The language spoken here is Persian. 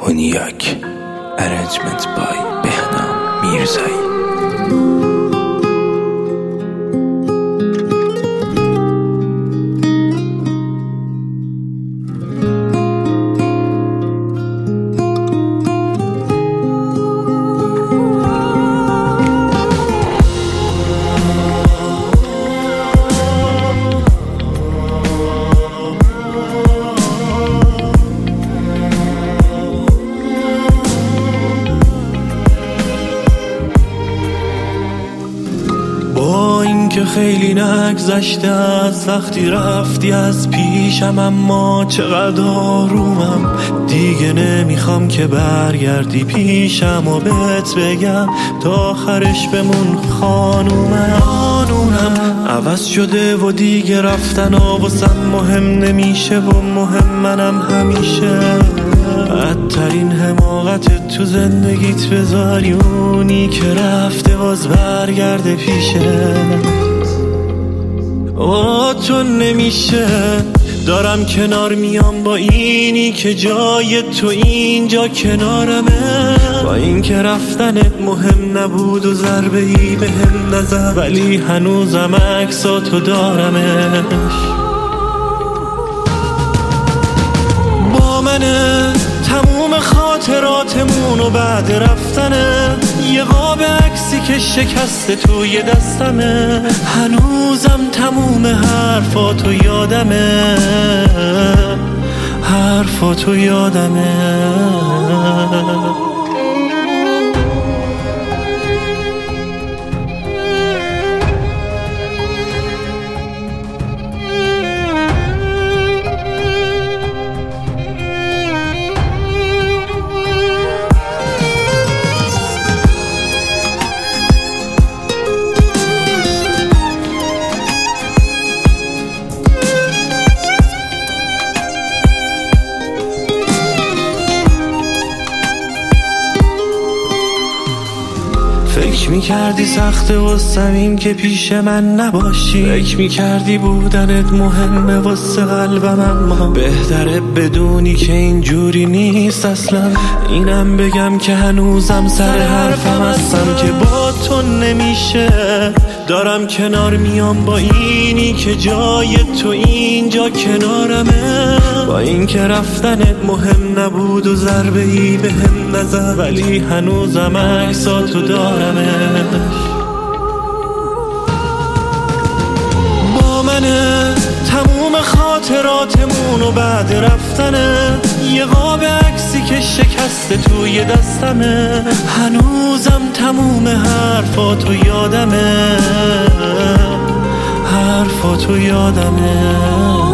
کنیاک. Arrangement by بهنام میرزایی. با اینکه خیلی نگذشته از وقتی رفتی از پیشم، اما چقدر آرومم، دیگه نمیخوام که برگردی پیشم و بهت بگم تا آخرش بمون خانومم. عوض شده و دیگه رفتن واسم مهم نمیشه و مهم منم همیشه. بدترین حماقت تو زندگیت بذاری اونی که رفته باز برگرده پیشه. با تو نمیشه، دارم کنار میام با اینی که جای تو اینجا کنارمه. با این که رفتنت مهم نبود و ضربه ای بهم نزد، ولی هنوزم عکساتو دارمش. با منه تموم خاطراتمون و بعد رفتنه، یه قاب عکسی که شکسته توی دستمه. هنوزم تموم حرفاتو یادمه، حرفاتو یادمه. فکر میکردی سخته واسم این که پیش من نباشی، فکر میکردی بودنت مهمه واسه قلبم، اما بهتره بدونی که اینجوری نیست اصلا. اینم بگم که هنوزم سر حرفم هستم که با تو نمیشه. دارم کنار میام با اینی که جای تو اینجا کنارمه. با این که رفتنت مهم نبود و ضربه ای بهم نزد، ولی هنوزم عکساتو دارمش. با منه تموم خاطراتمون و بعد رفتنه، یه قاب عکسی که شکسته توی دستمه. هنوزم تموم حرفاتو یادمه، حرفاتو یادمه.